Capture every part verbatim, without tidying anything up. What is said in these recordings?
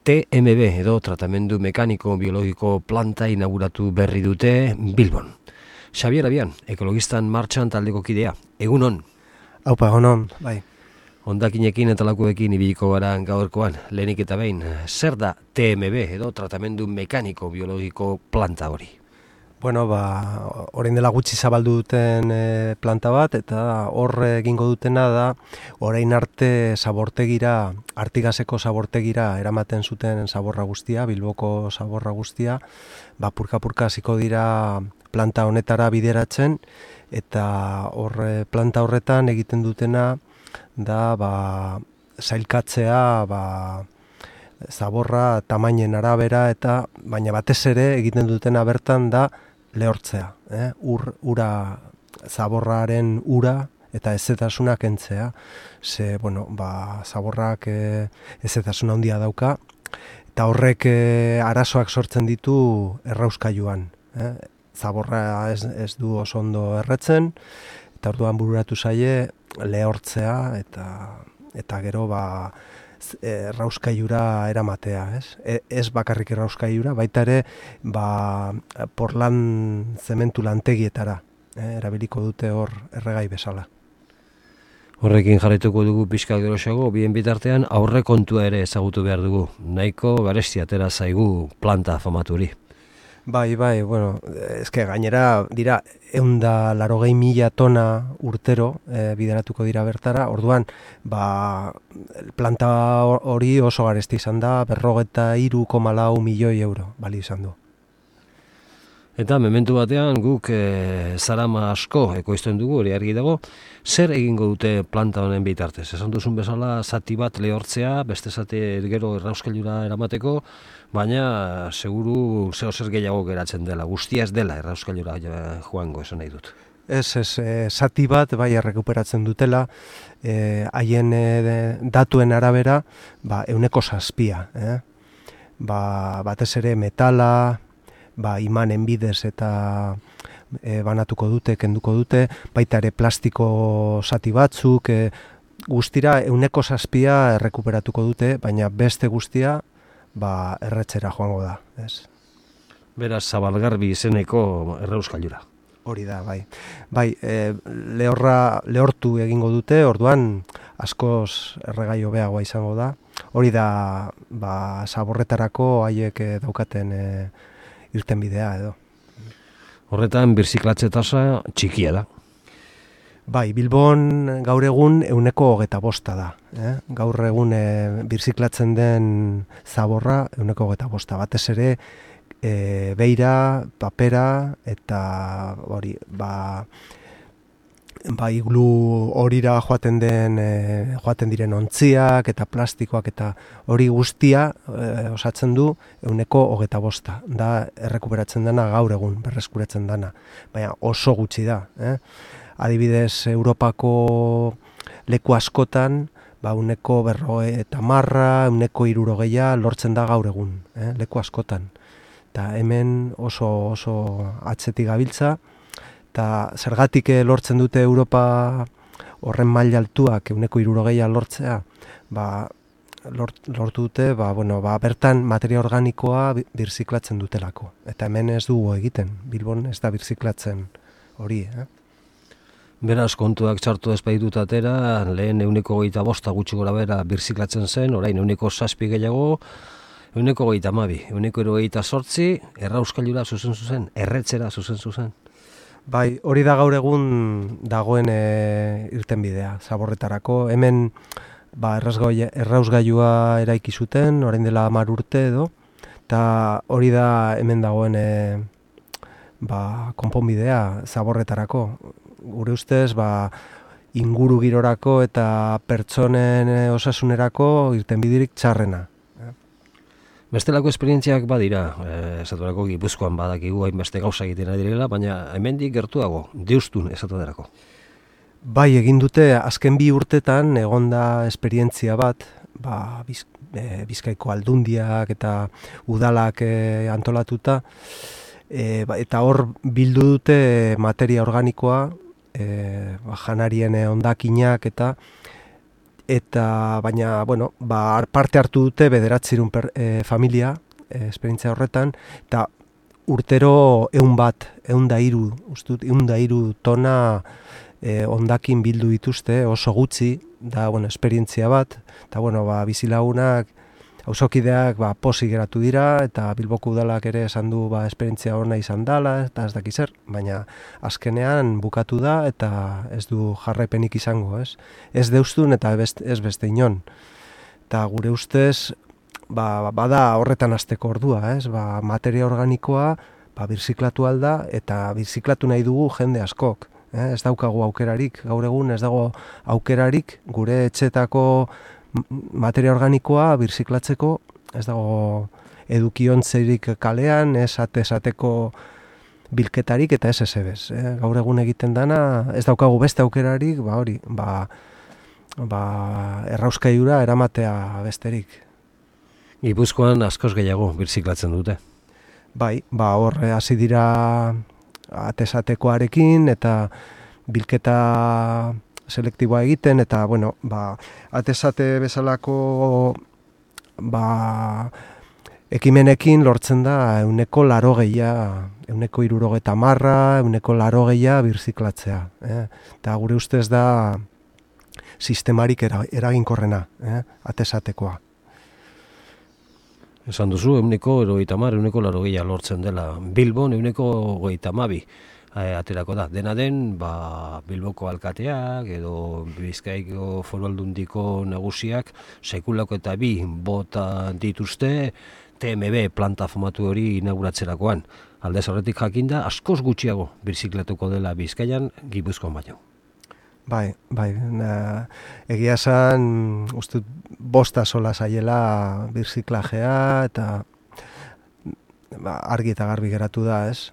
T M B edo tratamendu mekaniko biologiko planta inauguratu berri dute Bilbon. Xabier Abian, ekologistan martxan taldeko kidea. Egunon. Aupa, egunon, bai. Hondakinekin eta lakuekin ibiliko gara gaurkoan, lehenik eta behin, zer da T M B edo tratamendu mekaniko biologiko planta hori? Bueno, ba, orain dela gutxi zabaldu duten e, planta bat, eta hor egingo dutena da, orain arte zabortegira, Artigaseko zabortegira eramaten zuten zaborra guztia, Bilboko zaborra guztia, ba, purka-purka hasiko dira planta honetara bideratzen, eta hor planta horretan egiten dutena da, ba, sailkatzea, ba, zaborra tamainen arabera, eta baina batez ere egiten dutena bertan da lehortzea, eh? Ur, ura, zaborraren ura eta ezetasuna kentzea. Ze, bueno, ba, zaborrak e, ezetasuna handia dauka, eta horrek e, arazoak sortzen ditu errauskailuan. Eh? Zaborra ez, ez du oso ondo erretzen, eta orduan bururatu zaie lehortzea, eta, eta gero ba, errauskailura eramatea, ez? E, ez bakarrik errauskailura, baita ere, ba, porlan zementu lantegietara, eh, erabiliko dute hor erregai bezala. Horrekin jarraituko dugu pixka geroxago, bien bitartean aurrekontua ere ezagutu behar dugu. Nahiko garesti atera zaigu planta famaturi. Bai, bai, bueno, eske gainera dira ehunda larogei mila tona urtero e, bideratuko dira bertara, orduan, ba, planta hori oso garesti izan da, berrogeta hiru koma lau milioi euro bali izan du. Eta mementu batean guk e, zarama asko ekoizten dugu, hori argi dago, zer egingo dute planta honen bitartez? Esan duzun bezala zati bat lehortzea, beste zati gero errauskailura eramateko, baina seguru zeo zer gehiago geratzen dela, guztia ez dela errauskailura joango, esan nahi dut. Ez, ez, e, zati bat bai errekuperatzen dutela, haien e, datuen arabera, ba, euneko zazpia. Eh? Ba, batez ere metala, ba, imanen bidez eta e, banatuko dute, kenduko dute, baita ere plastiko zati batzuk, e, guztira euneko zazpia errekuperatuko dute, baina beste guztia ba, erretzera joango da. Ez? Beraz, Zabalgarbi izeneko errauskailura. Hori da, bai. Bai, e, lehorra, lehortu egingo dute, orduan askoz erregai hobeagoa izango da. Hori da, ba, zaborretarako haiek daukaten e, irtenbidea edo. Horretan, birziklatze tasa txikia da. Bai, Bilbon gaur egun euneko hogeta bosta da. Eh? Gaur egun e, birziklatzen den zaborra euneko hogeta bosta. Batez ere, e, beira, papera eta hori, ba, ba iglu horira joaten den e, joaten diren ontziak eta plastikoak eta hori guztia e, osatzen du euneko hogeta bosta. Da errekuperatzen dena gaur egun, berreskuratzen dena. Baina oso gutxi da. Eh? Adibidez, Europako leku askotan, ba, uneko berroge eta marra, uneko hirurogeia lortzen da gaur egun, eh? Leku askotan. Eta hemen oso oso atzetik gabiltza, eta zergatik lortzen dute Europa horren maila altuak uneko hirurogeia lortzea, ba, lort, lortu dute, ba, bueno, ba, bertan materia organikoa birziklatzen dutelako. Eta hemen ez dugu egiten, Bilbon ez da birziklatzen hori, eh? Beraz, kontuak txartu ezpaitut atera, lehen euneko gehieta bosta gutxi gora bera birziklatzen zen, orain euneko zazpi gehiago, euneko gehieta amabi, euneko gehieta sortzi, errauskailura zuzen zuzen, erretzera zuzen zuzen. Bai, hori da gaur egun dagoen e, irtenbidea, zaborretarako. Hemen ba, errausgailua eraiki zuten, orain dela hamar urte edo, eta hori da hemen dagoen e, ba, konponbidea zaborretarako. Gure ustez, ba, inguru girorako eta pertsonen osasunerako irtenbiderik txarrena. Bestelako esperientziak badira, esaturako Gipuzkoan badakigu hainbeste gauza egiten ari direla, baina hemendik gertuago, deustun esatuderako. Bai, egin dute azken bi urtetan egonda esperientzia bat, ba, biz, e, Bizkaiko aldundiak eta udalak e, antolatuta, e, ba, eta hor bildu dute materia organikoa, E, ba, janarien hondakinak eta eta baina, bueno, ba, parte hartu dute bederatzirun per, e, familia, e, esperientzia horretan, eta urtero ehun bat, ehun da hiru, ustut, ehun da hiru tona e, hondakin bildu dituzte, oso gutxi, da, bueno, esperientzia bat, eta, bueno, ba, bizilagunak, auzokideak ba, posi geratu dira, eta Bilboko udalak ere esan du ba, esperientzia ona izan dela, eta ez dakiz zer, baina azkenean bukatu da, eta ez du jarraipenik izango, ez? Ez deustun eta ez beste inon. Eta gure ustez, ba, bada horretan hasteko ordua, ez? Ba, materia organikoa ba, birziklatu alda, eta birziklatu nahi dugu jende askok. Eh? Ez daukagu aukerarik, gaur egun ez dago aukerarik, gure etxetako materia organikoa birziklatzeko, ez dago edukiontzerik kalean, ez atesateko bilketarik eta ez ezebez. Eh? Gaur egun egiten dana, ez daukagu beste aukerarik, ba hori, ba, ba errauskaiura eramatea besterik. Gipuzkoan askoz gehiago birziklatzen dute. Bai, ba hor hasi dira atesatekoarekin eta bilketa selektiboa egiten, eta, bueno, ba, atesate bezalako ba, ekimenekin lortzen da euneko laro gehia, euneko irurogeta marra, euneko laro gehia birziklatzea. Eh? Eta gure ustez da sistemarik eraginkorrena, eh? Atesatekoa. Esan duzu, euneko erogeita mar, euneko laro gehia lortzen dela. Bilbon euneko hogeita hamabi. Aterako da. Dena den, ba, Bilboko alkateak edo Bizkaiko Foru Aldundiko nagusiak sekulako eta bi bota dituzte T M B planta famatu hori inauguratzerakoan. Aldez horretik jakinda, askoz gutxiago birziklatuko dela Bizkaian Gipuzkoan baino. Bai, bai, na, egia esan, uste bosta sola zaiela birziklajea eta ba, argi eta garbi geratu da, ez?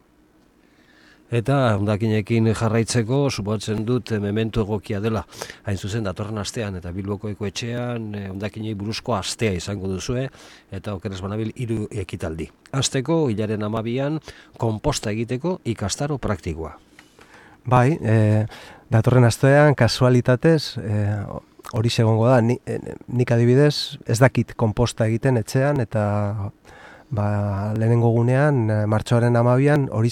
Eta hondakinekin jarraitzeko suposatzen dut mementu egokia dela. Hain zuzen datorren astean eta Bilboko ekoetxean hondakinei buruzko astea izango duzue eta okeres banabil hiru ekitaldi. Hasteko hilaren hamabian konposta egiteko ikastaro praktikoa. Bai, e, datorren astean kasualitatez hori e, egongo da. Ni, e, nik adibidez ez dakit konposta egiten etxean eta ba, lehenengo gunean martxoaren hamabian hori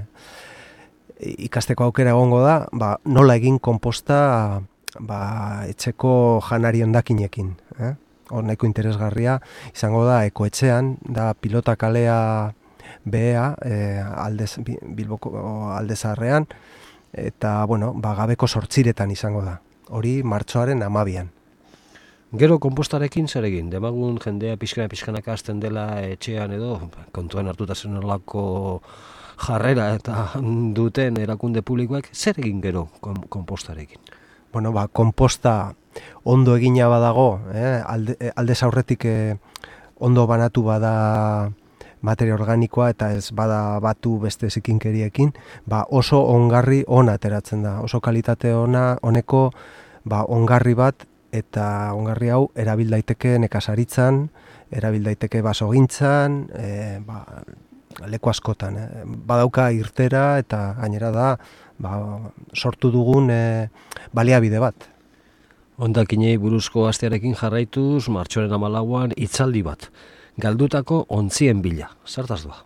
ikasteko aukera egongo da, ba, nola egin konposta ba, etxeko janari hondakinekin. Eh? Hor nahiko interesgarria izango da ekoetxean, da pilota kalea behea e, aldez, Bilboko aldezarrean, eta bueno, ba, gabeko sortziretan izango da. Hori martxoaren hamabian. Gero konpostarekin zer egin? Demagun jendea pixkana-pixkanaka hasten dela etxean edo, kontuan hartuta zen horlako jarrera eta duten erakunde publikoak, zer egin gero konpostarekin? Bueno, ba, konposta ondo egina badago, eh? alde, aldez aurretik eh, ondo banatu bada materia organikoa eta ez bada batu beste zikinkeriekin, ba, oso ongarri ona ateratzen da, oso kalitate ona, honeko ba, ongarri bat, eta ongarri hau erabil daiteke nekazaritzan, erabil daiteke basogintzan, e, ba, leku askotan. Eh. Badauka irtera eta gainera da ba, sortu dugun e, baliabide bat. Hondakinei buruzko astearekin jarraituz, martxoaren hamalauan hitzaldi bat. Galdutako ontzien bila. Zertaz doa?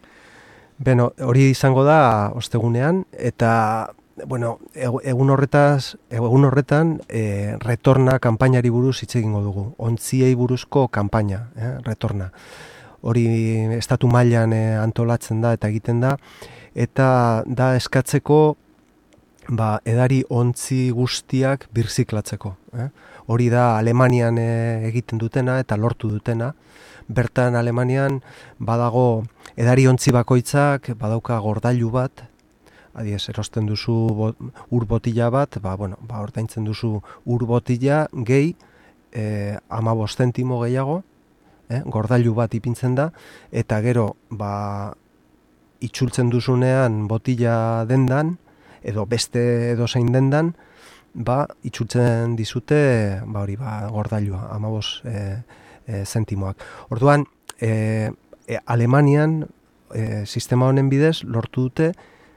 Beno, hori izango da ostegunean, eta bueno, egun horretaz, egun horretan e, retorna kanpainari buruz hitz egingo dugu. Ontziei buruzko kanpaina, eh, retorna. Hori estatu mailan e, antolatzen da eta egiten da, eta da eskatzeko ba, edari ontzi guztiak birziklatzeko. Eh? Hori da Alemanian e, egiten dutena eta lortu dutena. Bertan Alemanian badago edari ontzi bakoitzak, badauka gordailu bat, adiez, erosten duzu bot, ur botila bat, ba, bueno, ba, ordaintzen duzu ur botila gehi, e, hamabost zentimo gehiago, eh, gordailu bat ipintzen da, eta gero, ba, itxultzen duzunean botila dendan, edo beste edozein dendan, ba, itxultzen dizute, ba, hori, ba, gordailua, hamabost e, e, zentimoak. Orduan, e, e, Alemanian, e, sistema honen bidez, lortu dute,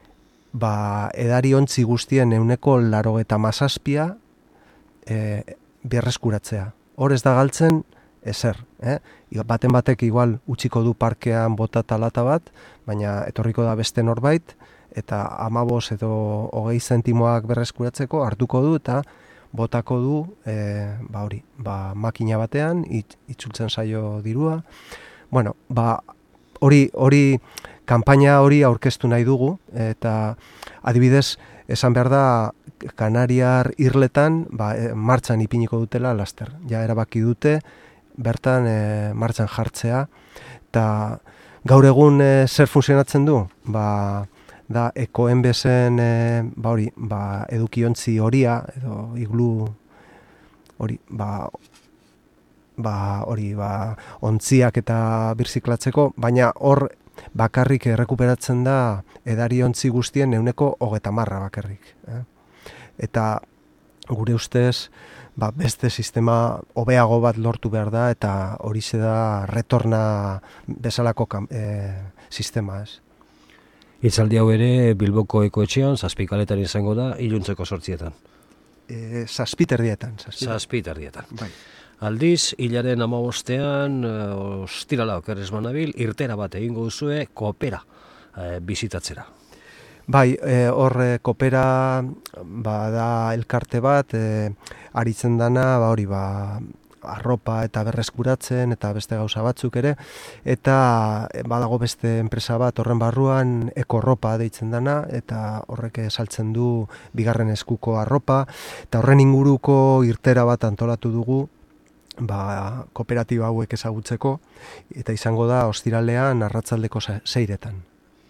ba, edari ontzi guztien euneko larogeta mazazpia e, berreskuratzea. Hor ez da galtzen ezer, eh? Baten batek igual utziko du parkean bota talata bat, baina etorriko da beste norbait, eta amabos edo hogei zentimoak berreskuratzeko hartuko du eta botako du e, ba hori, ba makina batean it, itzultzen zaio dirua. Bueno, ba hori hori kanpaina hori aurkeztu nahi dugu eta adibidez esan behar da Kanariar irletan ba, e, martxan ipiniko dutela laster. Ja erabaki dute bertan e, martxan jartzea eta gaur egun e, zer funtzionatzen du? Ba da ekoenbesen e, ba hori, ba edukiontzi horia edo iglu hori, ba ba hori, ba ontziak eta birziklatzeko, baina hor bakarrik errekuperatzen da edariontzi guztien ehuneko hogeita hamarra bakarrik, eh? Eta gure ustez ba, beste sistema hobeago bat lortu behar da eta horixe da retorna bezalako e, sistema, ez? Hitzaldi hau ere Bilboko ekoetxean zazpikaletan izango da iluntzeko sortzietan. E, zazpiterdietan. Zazpiterdietan. Bai. Aldiz, hilaren amabostean, ostirala okerrez manabil, irtera bat egingo duzue kopera e, bizitatzera. Bai, hor e, kopera ba, da elkarte bat, e, aritzen dana, ba, hori, ba, arropa eta berreskuratzen eta beste gauza batzuk ere, eta badago beste enpresa bat horren barruan ekorropa deitzen dana, eta horrek saltzen du bigarren eskuko arropa, eta horren inguruko irtera bat antolatu dugu, ba, kooperatiba hauek ezagutzeko, eta izango da ostiralean arratsaldeko seiretan.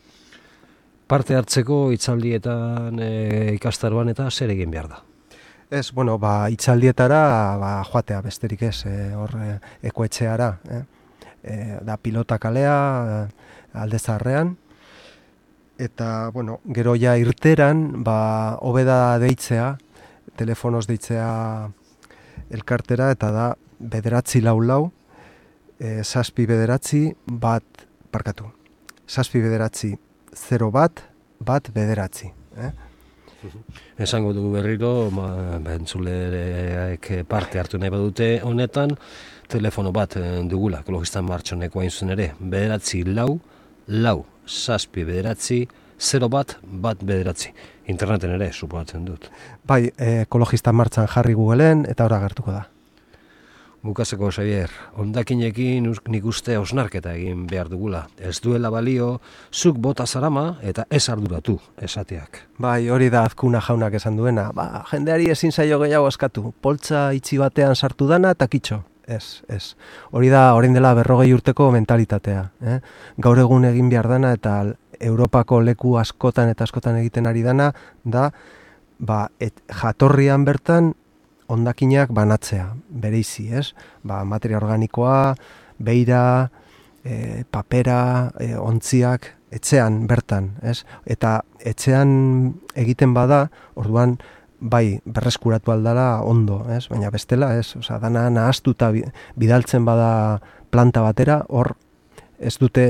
Parte hartzeko hitzaldietan e, ikastaroan eta zer egin behar da? Ez, bueno, ba, hitzaldietara ba, joatea besterik ez, e, hor e, ekoetxeara, eh? E, da pilota kalea, e, alde zaharrean, eta, bueno, gero ja irteran, ba, hobeda deitzea, telefonoz deitzea elkartera, eta da, bederatzi lau lau, e, zazpi bederatzi, bat, parkatu, zazpi bederatzi, zero bat, bat bederatzi, eh? Esango dugu berriro, bentzuleek parte hartu nahi badute honetan, telefono bat dugula, ekologistan martxoneko hain zuen ere, bederatzi lau, lau, zazpi bederatzi, zero bat, bat bederatzi. Interneten ere, supoatzen dut. Bai, ekologistan martxan jarri Googleen, eta ora gertuko da. Bukazeko, Xavier, hondakinekin nik uste osnarketa egin behar dugula. Ez duela balio, zuk bota zarama eta ez arduratu, esateak. Bai, hori da Azkuna jaunak esan duena. Ba, jendeari ezin zaio gehiago eskatu. Poltza itxi batean sartu dana eta kitxo. Ez, ez. Hori da, orain dela berrogei urteko mentalitatea. Eh? Gaur egun egin behar dana eta Europako leku askotan eta askotan egiten ari dana, da, ba, et, jatorrian bertan, hondakinak banatzea, bereizi, ez? Ba, materia organikoa, beira, e, papera, e, ontziak, etxean bertan, ez? Eta etxean egiten bada, orduan, bai, berreskuratu aldala ondo, ez? Baina bestela, ez? Osea, dana nahaztuta bidaltzen bada planta batera, hor ez dute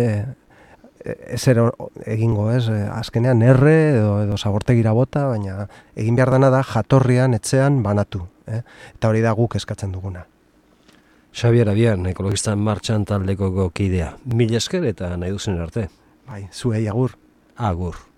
ezer egingo, ez? Azkenean erre edo, edo zabortegira bota, baina egin behar dana da jatorrian, etxean banatu. Eh? Eta hori da guk eskatzen duguna. Xavier Abian, ekologistan martxan taldeko kidea. Mil esker eta nahi duzen arte. Bai, zuei agur. Agur.